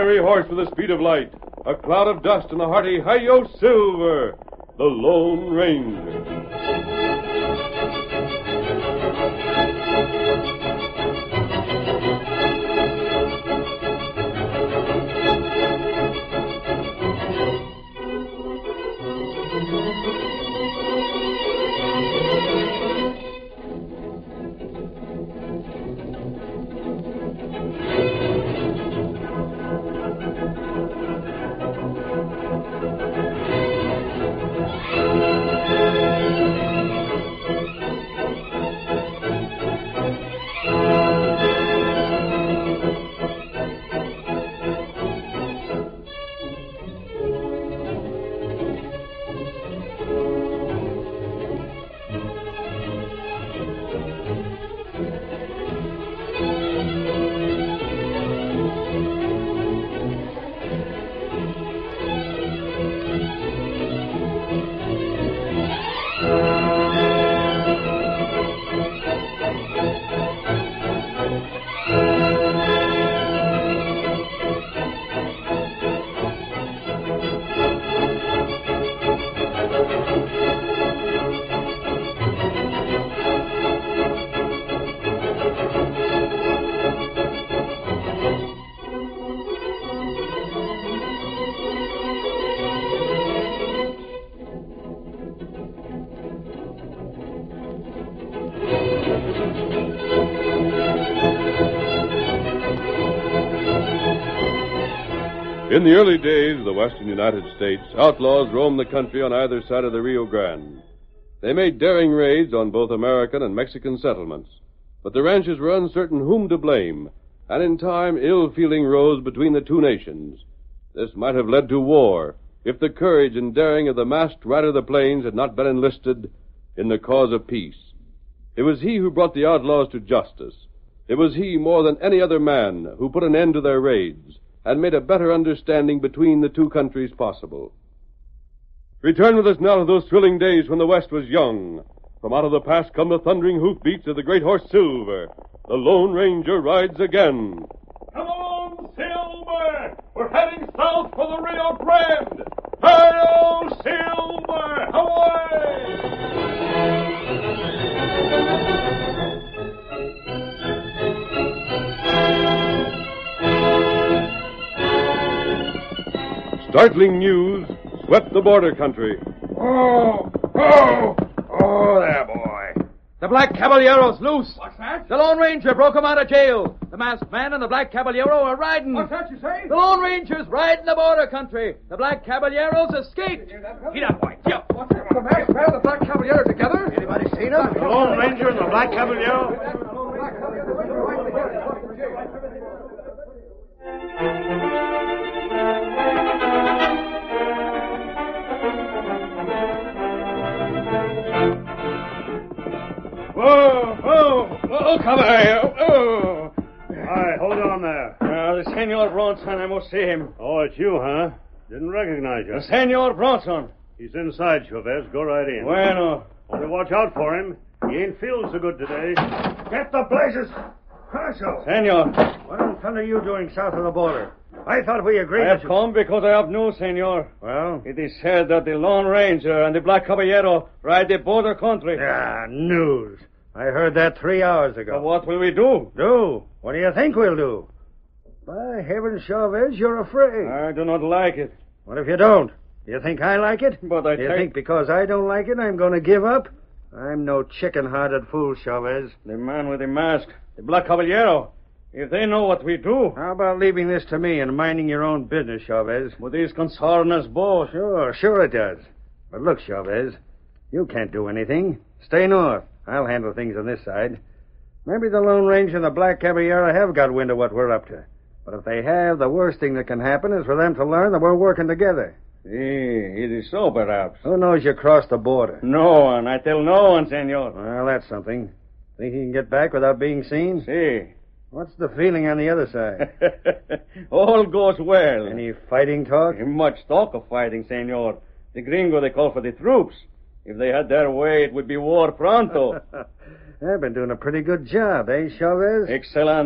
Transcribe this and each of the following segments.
fiery horse with the speed of light, a cloud of dust, and a hearty Hi-Yo Silver, the Lone Ranger. In the early days of the western United States, outlaws roamed the country on either side of the Rio Grande. They made daring raids on both American and Mexican settlements. But the ranchers were uncertain whom to blame, and in time ill feeling rose between the two nations. This might have led to war if the courage and daring of the masked rider of the plains had not been enlisted in the cause of peace. It was he who brought the outlaws to justice. It was he, more than any other man, who put an end to their raids and made a better understanding between the two countries possible. Return with us now to those thrilling days when the West was young. From out of the past come the thundering hoofbeats of the great horse Silver. The Lone Ranger rides again. Come on, Silver! We're heading south for the Rio Grande! Hi-yo, Silver! Away! Startling news swept the border country. Oh, there, boy. The Black Caballero's loose. What's that? The Lone Ranger broke him out of jail. The masked man and the Black Caballero are riding. What's that you say? The Lone Ranger's riding the border country. The Black Caballero's escaped. Get up, boy. Get up. What's that? The masked man and the Black Caballero together? Anybody seen them? The Lone Ranger and the Black Caballero? Oh, Caballero. Oh. Hi, hold on there. The Senor Bronson, I must see him. Oh, it's you, huh? Didn't recognize you. The Senor Bronson. He's inside, Chavez. Go right in. Bueno. Only watch out for him. He ain't feeling so good today. Get the blazes. Marshal. Senor. What in thunder are you doing south of the border? I thought we agreed I have come because I have news, Senor. Well? It is said that the Lone Ranger and the Black Caballero ride the border country. Ah, news. I heard that 3 hours ago. So what will we do? Do? What do you think we'll do? By heaven, Chavez, you're afraid. I do not like it. What if you don't? Do you think I like it? But I Do you think because I don't like it, I'm going to give up? I'm no chicken-hearted fool, Chavez. The man with the mask, the Black Caballero, if they know what we do. How about leaving this to me and minding your own business, Chavez? Well, these concern us both. Sure it does. But look, Chavez, you can't do anything. Stay north. I'll handle things on this side. Maybe the Lone Ranger and the Black Caballero have got wind of what we're up to. But if they have, the worst thing that can happen is for them to learn that we're working together. It is so, perhaps. Who knows you crossed the border? No one. I tell no one, senor. Well, that's something. Think you can get back without being seen? See. What's the feeling on the other side? All goes well. Any fighting talk? Much talk of fighting, senor. The gringo, they call for the troops. If they had their way, it would be war pronto. They've been doing a pretty good job, eh, Chavez? Excelente.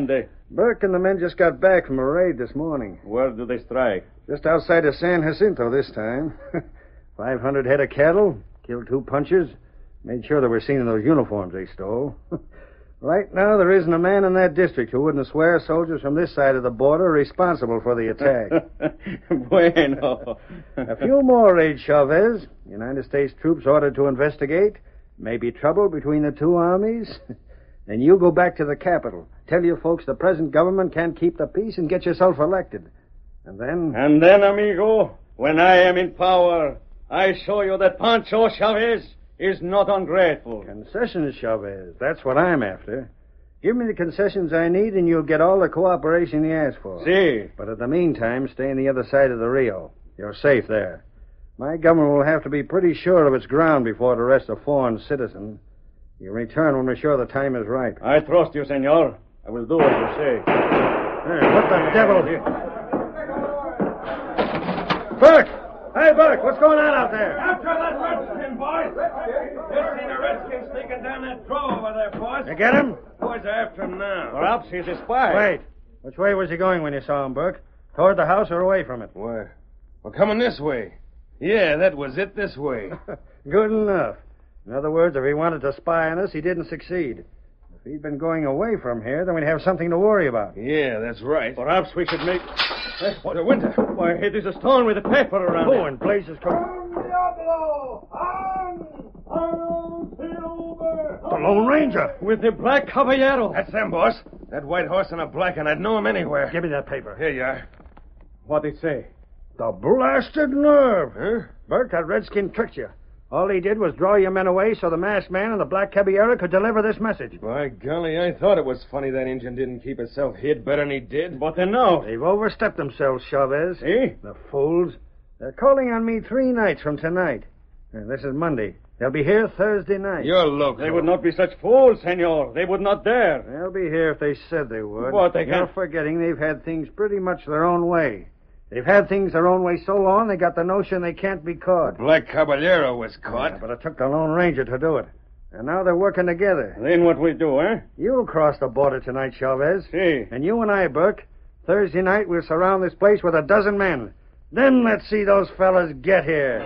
Burke and the men just got back from a raid this morning. Where do they strike? Just outside of San Jacinto this time. 500 head of cattle, killed 2 punchers, made sure they were seen in those uniforms they stole. Right now, there isn't a man in that district who wouldn't swear soldiers from this side of the border are responsible for the attack. Bueno. A few more raids, Chavez. United States troops ordered to investigate. Maybe trouble between the 2 armies. Then you go back to the capital. Tell your folks the present government can't keep the peace and get yourself elected. And then... And then, amigo, when I am in power, I show you that Pancho Chavez is not ungrateful. Concessions, Chavez. That's what I'm after. Give me the concessions I need, and you'll get all the cooperation you ask for. See. But in the meantime, stay on the other side of the Rio. You're safe there. My government will have to be pretty sure of its ground before it arrests a foreign citizen. You return when we're sure the time is right. I trust you, senor. I will do as you say. Hey, what the devil? Burke! Hey, Burke, what's going on out there? After that redskin, boys. Just seen a redskin sneaking down that draw over there, boys. You get him? Boys are after him now. Perhaps he's a spy. Wait. Which way was he going when you saw him, Burke? Toward the house or away from it? Why, we're coming this way. Yeah, that was it, this way. Good enough. In other words, if he wanted to spy on us, he didn't succeed. If he'd been going away from here, then we'd have something to worry about. Yeah, that's right. Perhaps we should make... What a winter. Why, it is a stone with a paper around Oh, it. and blazes come. The Lone Ranger. With the black caballero. That's them, boss. That white horse and a black, and I'd know him anywhere. Give me that paper. Here you are. What'd he say? The blasted nerve. Huh? Burke, that redskin tricked you. All he did was draw your men away so the masked man and the black caballero could deliver this message. By golly, I thought it was funny that Injun didn't keep himself hid better than he did. But then now. They've overstepped themselves, Chavez. Eh? The fools. They're calling on me 3 nights from tonight. And this is Monday. They'll be here Thursday night. You're loco. They would not be such fools, senor. They would not dare. They'll be here if they said they would. What, they You're can't... forgetting they've had things pretty much their own way. They've had things their own way so long they got the notion they can't be caught. Black Caballero was caught. Yeah, but it took the Lone Ranger to do it. And now they're working together. Then what we do, eh? You'll cross the border tonight, Chavez. See. And you and I, Burke, Thursday night we'll surround this place with 12 men. Then let's see those fellas get here.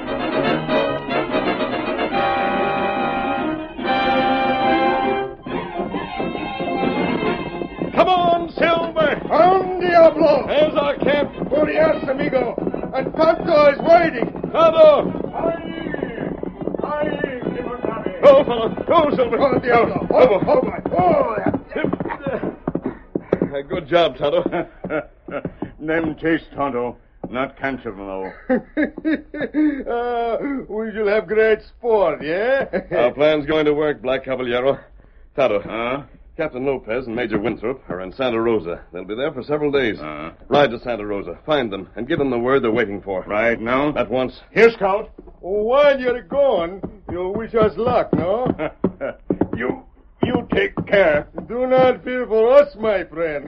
Come on, Silver! On Diablo! There's our camp. Por Dios, amigo! And Pancho is waiting! Bravo! Go, fellow. Go, Silver. On Diablo! Good job, Tonto. Them chase Tonto, not cancer, no. We shall have great sport, yeah? Our plan's going to work, Black Caballero. Tonto. Huh? Captain Lopez and Major Winthrop are in Santa Rosa. They'll be there for several days. Uh-huh. Ride to Santa Rosa, find them, and give them the word they're waiting for. Right now? At once. Here, Scout. While you're gone, you'll wish us luck, no? You take care. Do not fear for us, my friend.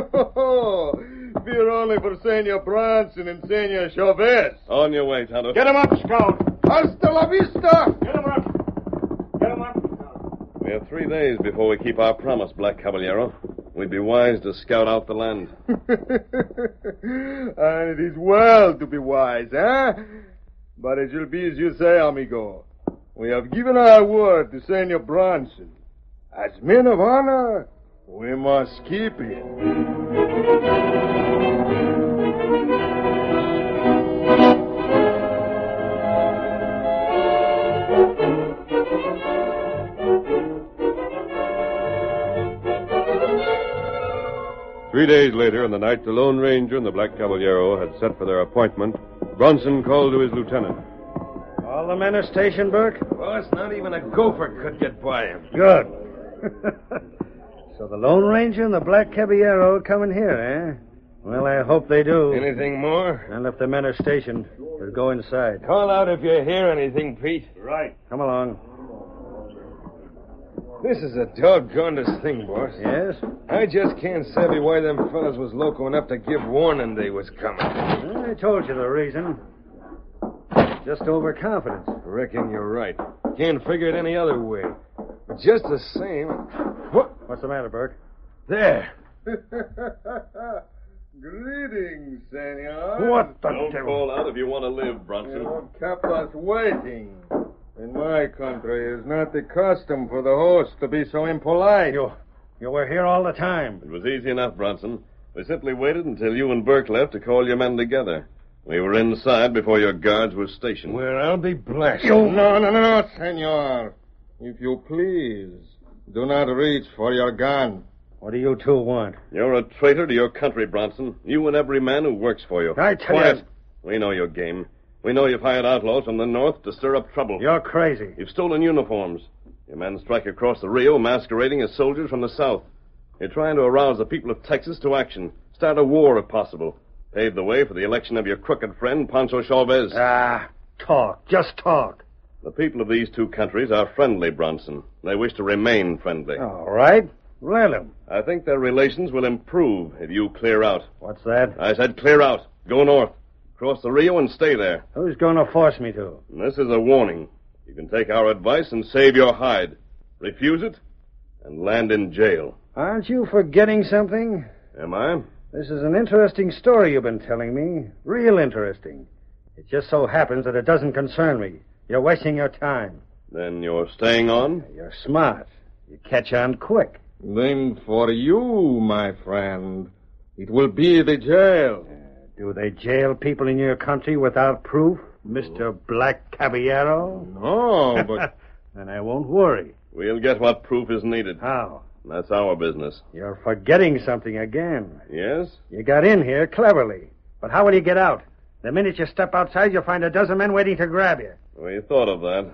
Fear only for Senor Bronson and Senor Chavez. On your way, Tonto. Get him up, Scout. Hasta la vista! Get him up. Get him up. We have 3 days before we keep our promise, Black Caballero. We'd be wise to scout out the land. And it is well to be wise, eh? But it shall be as you say, amigo. We have given our word to Senor Bronson. As men of honor, we must keep it. Three days later, on the night the Lone Ranger and the Black Caballero had set for their appointment, Bronson called to his lieutenant. All the men are stationed, Burke? Boss, not even a gopher could get by him. Good. So the Lone Ranger and the Black Caballero are coming here, eh? Well, I hope they do. Anything more? And if the men are stationed, we'll go inside. Call out if you hear anything, Pete. Right. Come along. This is a doggonedest thing, boss. Yes? I just can't savvy why them fellas was loco enough to give warning they was coming. I told you the reason. Just overconfidence. Reckon you're right. Can't figure it any other way. But just the same... What? What's the matter, Burke? There. Greetings, senor. What the Don't devil? call out if you want to live, Bronson. You kept us waiting. In my country, it's not the custom for the host to be so impolite. You were here all the time. It was easy enough, Bronson. We simply waited until you and Burke left to call your men together. We were inside before your guards were stationed. Well, I'll be blessed. No, senor. If you please, do not reach for your gun. What do you two want? You're a traitor to your country, Bronson. You and every man who works for you. I tell Quiet. you... We know your game. We know you've hired outlaws from the north to stir up trouble. You're crazy. You've stolen uniforms. Your men strike across the Rio masquerading as soldiers from the south. You're trying to arouse the people of Texas to action. Start a war, if possible. Pave the way for the election of your crooked friend, Pancho Chavez. Talk. Just talk. The people of these two countries are friendly, Bronson. They wish to remain friendly. All right. Let him. I think their relations will improve if you clear out. What's that? I said clear out. Go north. Cross the Rio and stay there. Who's going to force me to? And this is a warning. You can take our advice and save your hide. Refuse it, and land in jail. Aren't you forgetting something? Am I? This is an interesting story you've been telling me. Real interesting. It just so happens that it doesn't concern me. You're wasting your time. Then you're staying on? You're smart. You catch on quick. Then for you, my friend, it will be the jail. Do they jail people in your country without proof, Mr. Black Caballero? No, but... Then I won't worry. We'll get what proof is needed. How? That's our business. You're forgetting something again. Yes? You got in here cleverly. But how will you get out? The minute you step outside, you'll find a dozen men waiting to grab you. We thought of that.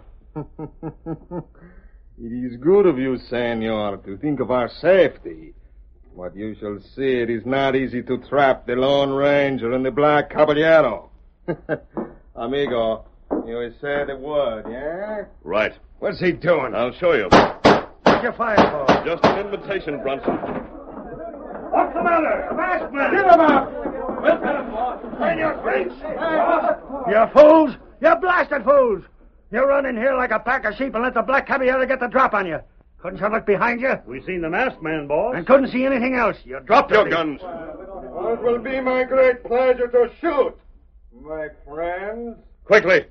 It is good of you, senor, to think of our safety. But you shall see it is not easy to trap the Lone Ranger and the Black Caballero. Amigo, you said a word, yeah? Right. What's he doing? I'll show you. What'd you fire for? Just an invitation, Bronson. What's the matter? The masked man! Get him up! We'll get him, boss. In your face! You fools! You blasted fools! You run in here like a pack of sheep and let the Black Caballero get the drop on you. Couldn't you look behind you? We seen the masked man, boss. And couldn't see anything else. You dropped Your everything. guns. Well, it will be my great pleasure to shoot, my friends. Quickly.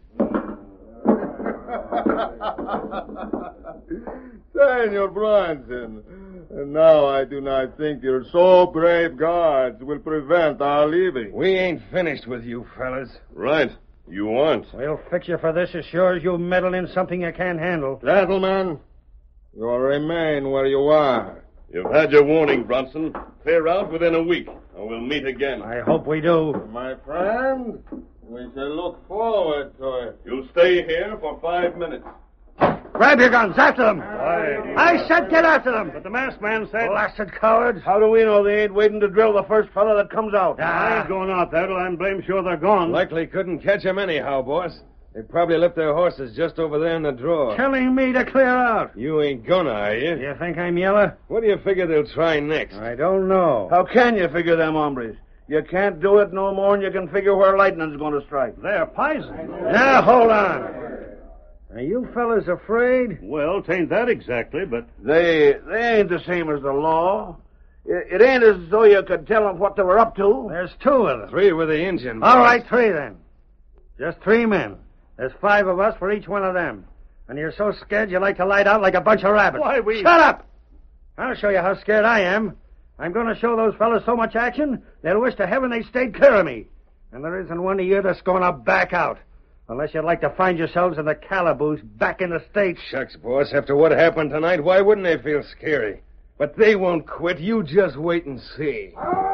Senor Bronson, and now I do not think your so brave guards will prevent our leaving. We ain't finished with you fellas. Right. You aren't. We'll fix you for this as sure as you meddle in something you can't handle. Gentlemen, you will remain where you are. You've had your warning, Bronson. Clear out within a week, or we'll meet again. I hope we do. My friend, we shall look forward to it. You'll stay here for 5 minutes. Grab your guns. After them. Aye. I said get after them. But the masked man said... Blasted cowards. How do we know they ain't waiting to drill the first fellow that comes out? I ain't going out there till I'm blame sure they're gone. Likely couldn't catch 'em anyhow, boss. They probably left their horses just over there in the drawer. Telling me to clear out. You ain't gonna, are you? You think I'm yellow? What do you figure they'll try next? I don't know. How can you figure them hombres? You can't do it no more than you can figure where lightning's going to strike. They're poison. Now, hold on. Are you fellas afraid? Well, 'tain't that exactly, but... They ain't the same as the law. It ain't as though you could tell them what they were up to. There's 2 of them. 3 with the engine. All right, 3 then. Just 3 men. There's 5 of us for each one of them. And you're so scared you like to light out like a bunch of rabbits. Why, we... Shut up! I'll show you how scared I am. I'm going to show those fellas so much action, they'll wish to heaven they stayed clear of me. And there isn't one of you that's going to back out. Unless you'd like to find yourselves in the calaboose back in the States. Shucks, boss. After what happened tonight, why wouldn't they feel scary? But they won't quit. You just wait and see.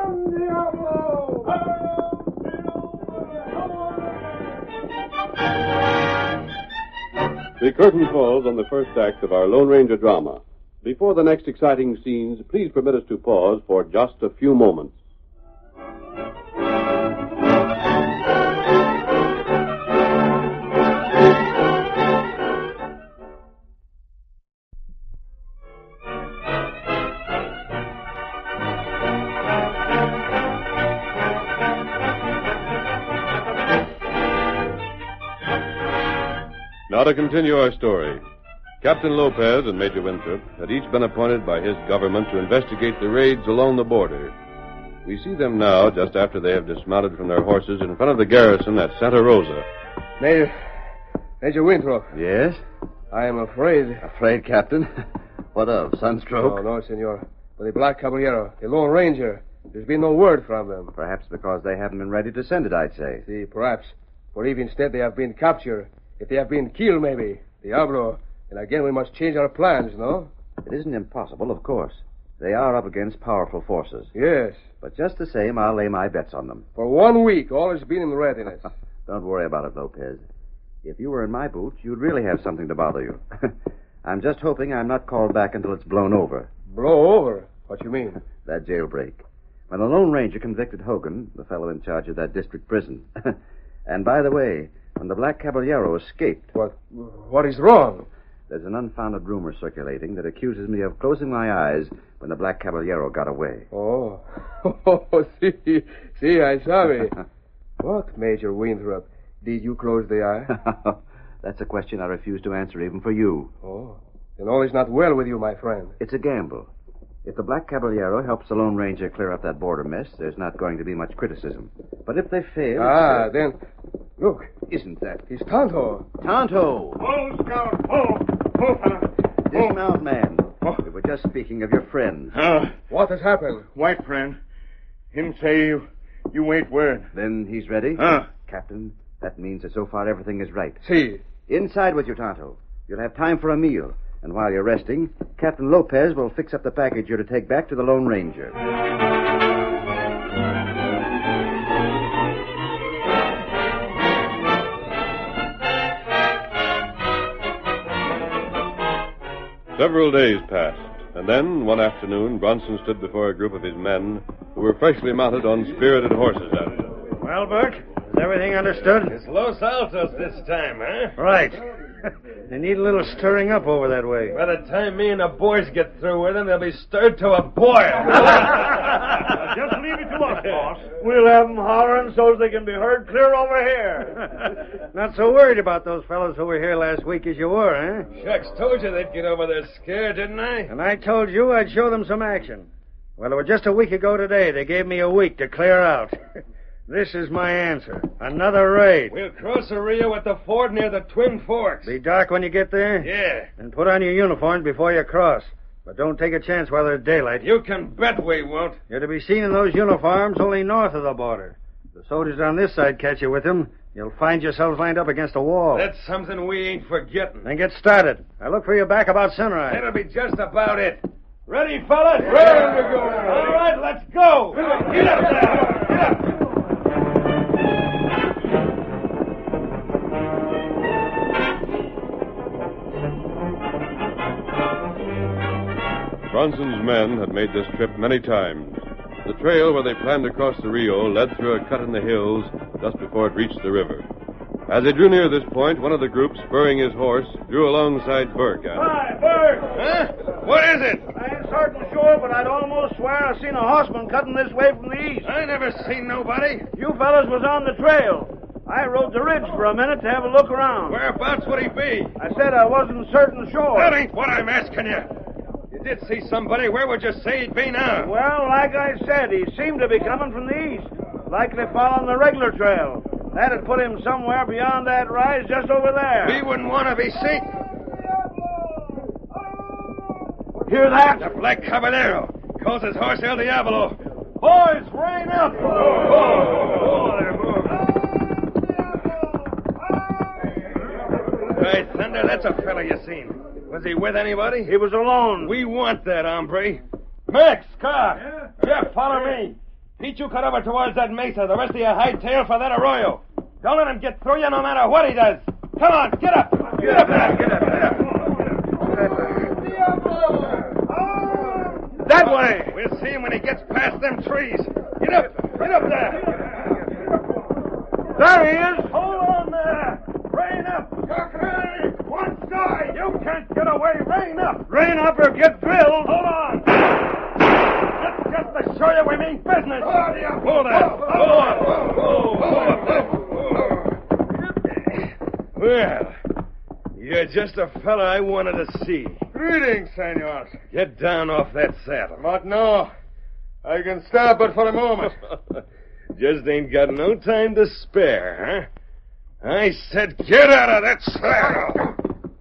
The curtain falls on the first act of our Lone Ranger drama. Before the next exciting scenes, please permit us to pause for just a few moments. Now to continue our story. Captain Lopez and Major Winthrop had each been appointed by his government to investigate the raids along the border. We see them now just after they have dismounted from their horses in front of the garrison at Santa Rosa. Major Winthrop. Yes? I am afraid. Afraid, Captain? What of? Sunstroke? No, senor. For the Black Caballero, the Lone Ranger, there's been no word from them. Perhaps because they haven't been ready to send it, I'd say. See, perhaps. For if instead they have been captured, if they have been killed, maybe, Diablo, then again we must change our plans, no? It isn't impossible, of course. They are up against powerful forces. Yes. But just the same, I'll lay my bets on them. For 1 week, all has been in readiness. Don't worry about it, Lopez. If you were in my boots, you'd really have something to bother you. I'm just hoping I'm not called back until it's blown over. Blow over? What you mean? That jailbreak. When the Lone Ranger convicted Hogan, the fellow in charge of that district prison. And by the way, when the Black Caballero escaped... What is wrong? There's an unfounded rumor circulating that accuses me of closing my eyes when the Black Caballero got away. Oh, see, I saw. What, Major Winthrop? Did you close the eye? That's a question I refuse to answer even for you. Oh, then all is not well with you, my friend. It's a gamble. If the Black Caballero helps the Lone Ranger clear up that border mess, there's not going to be much criticism. But if they fail... then... Look. Isn't that... It's Tonto. Tonto! Oh, Scout! Oh, fella! Dismount, man. We were just speaking of your friends. What has happened? White friend. Him say you wait word. Then he's ready? Captain, that means that so far everything is right. See. Inside with you, Tonto. You'll have time for a meal. And while you're resting, Captain Lopez will fix up the package you're to take back to the Lone Ranger. Several days passed, and then, one afternoon, Bronson stood before a group of his men who were freshly mounted on spirited horses. Well, Burke, is everything understood? It's Los Altos this time, huh? Right. They need a little stirring up over that way. By the time me and the boys get through with them, they'll be stirred to a boil. Just leave it to us, boss. We'll have them hollering so they can be heard clear over here. Not so worried about those fellows who were here last week as you were, eh? Shucks, told you they'd get over their scare, didn't I? And I told you I'd show them some action. Well, it was just a week ago today. They gave me a week to clear out. This is my answer. Another raid. We'll cross the Rio at the ford near the Twin Forks. Be dark when you get there? Yeah. And put on your uniforms before you cross. But don't take a chance while there's daylight. You can bet we won't. You're to be seen in those uniforms only north of the border. If the soldiers on this side catch you with them, you'll find yourselves lined up against a wall. That's something we ain't forgetting. Then get started. I look for you back about sunrise. That'll be just about it. Ready, fellas? Ready to go. All right, let's go. Get up there. Get up. Bronson's men had made this trip many times. The trail where they planned to cross the Rio led through a cut in the hills just before it reached the river. As they drew near this point, one of the group, spurring his horse, drew alongside Burke. Hi, Burke! Huh? What is it? I ain't certain sure, but I'd almost swear I seen a horseman cutting this way from the east. I never seen nobody. You fellas was on the trail. I rode the ridge for a minute to have a look around. Whereabouts would he be? I said I wasn't certain sure. That ain't what I'm asking you. You did see somebody. Where would you say he'd be now? Well, like I said, he seemed to be coming from the east. Likely following the regular trail. That'd put him somewhere beyond that rise just over there. He wouldn't want to be seen. Hear that? The Black Caballero calls his horse El Diablo. Boys, rein up! Right, Thunder, that's a fella you seen. Was he with anybody? He was alone. We want that, hombre. Max, car. Jeff, follow me. Pete, you cut over towards that mesa. The rest of you hightail for that arroyo. Don't let him get through you no matter what he does. Come on, get up. Get up there. Get up. That way. We'll see him when he gets past them trees. Get up. Get up there. There he is. Hold on there. Rein up. One side. You can't get away. Rein up. Rein up or get drilled. Hold on. That's just to show you we mean business. Hold there. Hold on. Well, you You're just a fella I wanted to see. Greetings, senors. Get down off that saddle. But no. I can stop but for a moment. Just ain't got no time to spare, huh? I said get out of that saddle.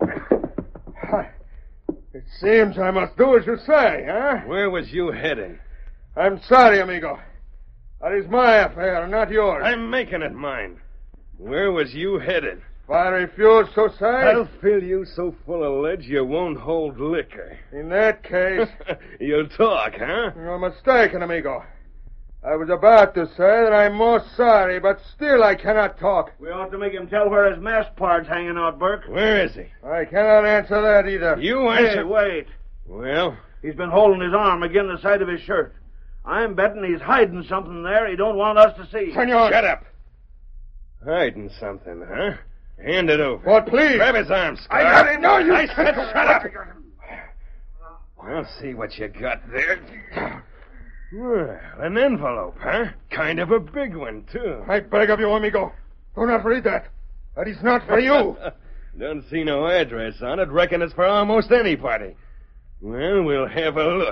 It seems I must do as you say, huh? Where was you heading? I'm sorry, amigo. That is my affair, not yours. I'm making it mine. Where was you headed? If I refuse to say... I'll fill you so full of lead you won't hold liquor. In that case... You'll talk, huh? You're mistaken, amigo. I was about to say that I'm most sorry, but still I cannot talk. We ought to make him tell where his mast part's hanging out, Burke. Where is he? I cannot answer that either. You answer... Hey, wait. Well? He's been holding his arm against the side of his shirt. I'm betting he's hiding something there he don't want us to see. Senor! Shut up. Hiding something, huh? Hand it over. What, please? Grab his arm, Scar. I got him. No, you... I said shut up. I'll see what you got there. Well, an envelope, huh? Kind of a big one, too. I beg of you, amigo. Do not read that. That is not for you. Don't see no address on it. Reckon it's for almost anybody. Well, we'll have a look.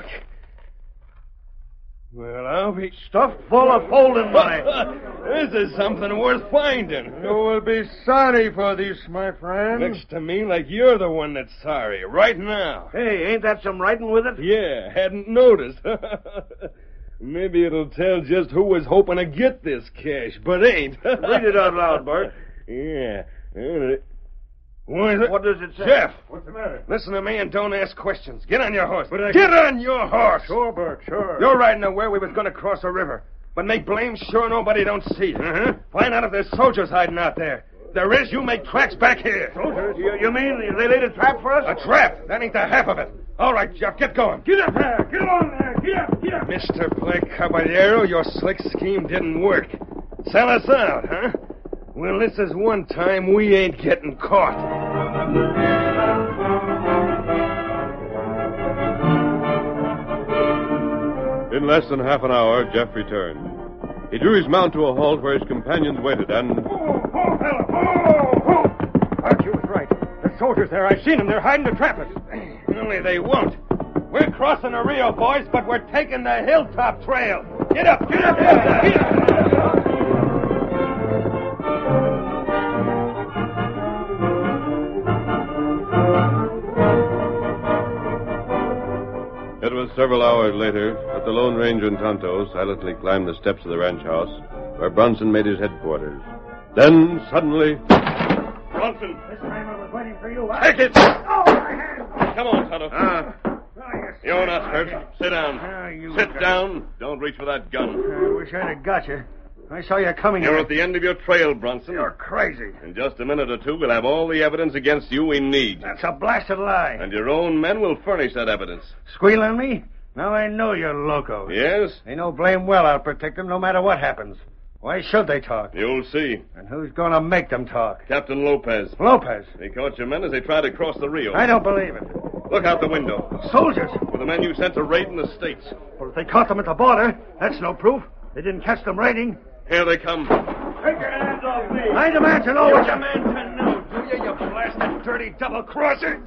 Well, I'll be... Stuffed full of folding money. This is something worth finding. You will be sorry for this, my friend. Looks to me like you're the one that's sorry, right now. Hey, ain't that some writing with it? Yeah, hadn't noticed. Maybe it'll tell just who was hoping to get this cash, but ain't. Read it out loud, Bart. Yeah. What does it say? Jeff! What's the matter? Listen to me and don't ask questions. Get on your horse. Get on your horse! Sure, Bert, sure. You're riding to where we was going to cross a river. But make blame sure nobody don't see you. Uh-huh. Find out if there's soldiers hiding out there. If there is, you make tracks back here. Soldiers? You mean they laid a trap for us? A trap? That ain't the half of it. All right, Jeff, get going. Get up there! Get on there! Get up! Get up! Mr. Black Caballero, your slick scheme didn't work. Sell us out, huh? Well, this is one time we ain't getting caught. In less than half an hour, Jeff returned. He drew his mount to a halt where his companions waited and... Archie was right. The soldiers there, I've seen them. They're hiding to trap us. Only they won't. We're crossing the Rio, boys, but we're taking the hilltop trail. Get up! Get up! Get up! It was several hours later that the Lone Ranger and Tonto silently climbed the steps of the ranch house where Bronson made his headquarters. Then, suddenly... Bronson! This time I was waiting for you. Take it! Oh, my hand! Come on, Tonto. You're not hurt. Sit down. Sit down. Don't reach for that gun. I wish I'd have got you. I saw you coming You're here. at the end of your trail, Bronson. You're crazy. In just a minute or two, we'll have all the evidence against you we need. That's a blasted lie. And your own men will furnish that evidence. Squeal on me? Now I know you're loco. Yes? They know blame well I'll protect them no matter what happens. Why should they talk? You'll see. And who's going to make them talk? Captain Lopez. Lopez. He caught your men as they tried to cross the Rio. I don't believe it. Look out the window. Soldiers. For the men you sent to raid in the States. Well, if they caught them at the border, that's no proof. They didn't catch them raiding. Here they come. Take your hands off me. I demand to know what Your man can know, do you, you blasted dirty double-crosser?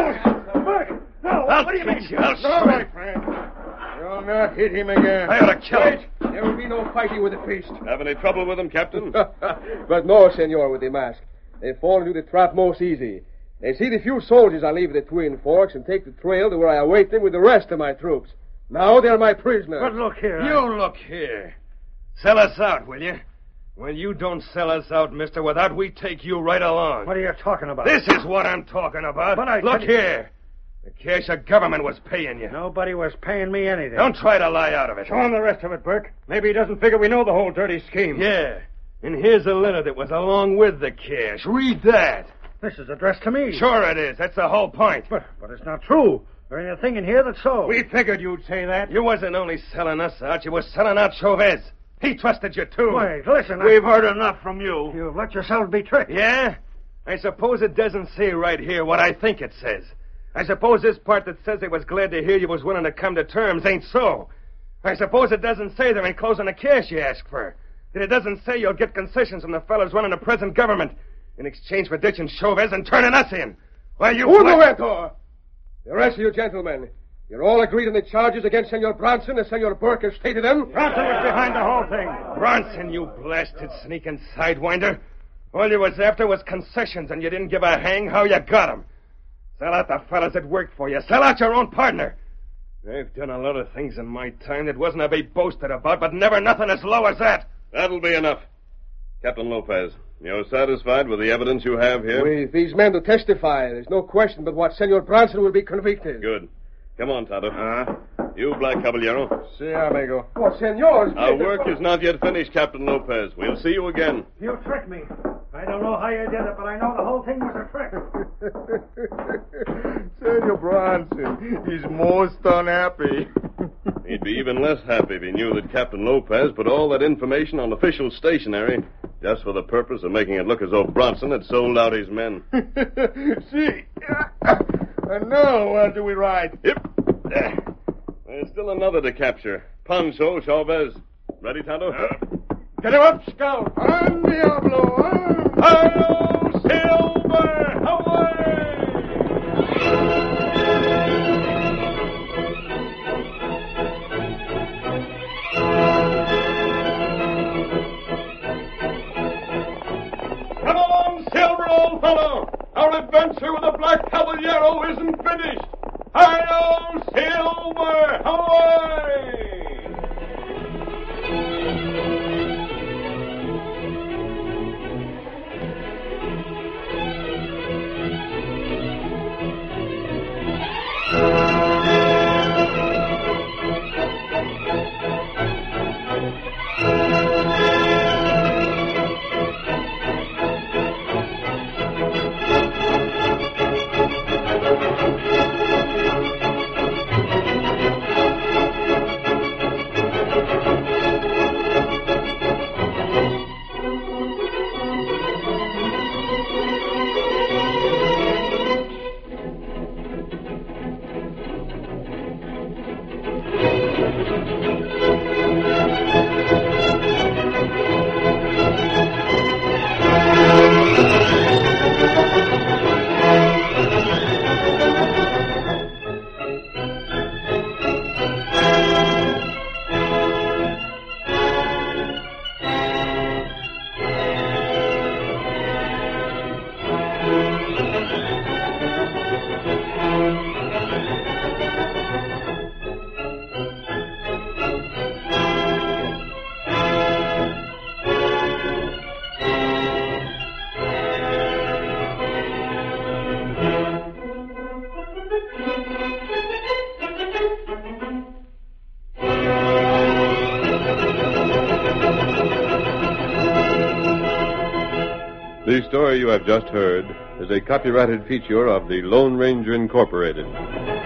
No! Burke! No! I'll What do you mean? teach you. I'll No, show my you. friend. You'll not hit him again. I ought to kill him. There will be no fighting with the priest. Have any trouble with them, Captain? But no, senor, with the mask. They fall into the trap most easy. They see the few soldiers I leave at the Twin Forks and take the trail to where I await them with the rest of my troops. Now they're my prisoners. But look here. You look here. Sell us out, will you? Well, you don't sell us out, mister, without we take you right along. What are you talking about? This is what I'm talking about. But Look here. The cash the government was paying you. Nobody was paying me anything. Don't try to lie out of it. Show him the rest of it, Burke. Maybe he doesn't figure we know the whole dirty scheme. Yeah. And here's a letter that was along with the cash. Read that. This is addressed to me. Sure it is. That's the whole point. But it's not true. There ain't a thing in here that's so. We figured you'd say that. You wasn't only selling us out, you was selling out Chavez. He trusted you, too. Wait, listen. We've heard enough from you. You've let yourselves be tricked. Yeah? I suppose it doesn't say right here what I think it says. I suppose this part that says they was glad to hear you was willing to come to terms ain't so. I suppose it doesn't say they're enclosing the cash you ask for. That it doesn't say you'll get concessions from the fellas running the present government in exchange for ditching Chavez and turning us in. Why, you... Un momento! The rest of you gentlemen, you're all agreed on the charges against Senor Bronson as Senor Burke has stated them? Bronson was behind the whole thing. Bronson, you blasted sneaking sidewinder. All you was after was concessions, and you didn't give a hang how you got 'em. Sell out the fellas that worked for you. Sell out your own partner. I've done a lot of things in my time that wasn't to be boasted about, but never nothing as low as that. That'll be enough. Captain Lopez, you're satisfied with the evidence you have here? With these men to testify, there's no question but what Senor Bronson will be convicted. Good. Come on, Tonto. You, Black Caballero. Si, amigo. Oh, senor. Our work is not yet finished, Captain Lopez. We'll see you again. You tricked me. I don't know how you did it, but I know the whole thing was a trick. Senor Bronson, he's most unhappy. He'd be even less happy if he knew that Captain Lopez put all that information on official stationery just for the purpose of making it look as though Bronson had sold out his men. See. And now, what do we ride? Yep. There's still another to capture. Pancho Chavez. Ready, Tonto? Get him up, Scout. On Diablo. Hi-yo, Silver! Away! Come on, Silver, old fellow! Our adventure with the Black Caballero isn't finished! Hi-yo, Silver! Away! The story you have just heard is a copyrighted feature of the Lone Ranger Incorporated.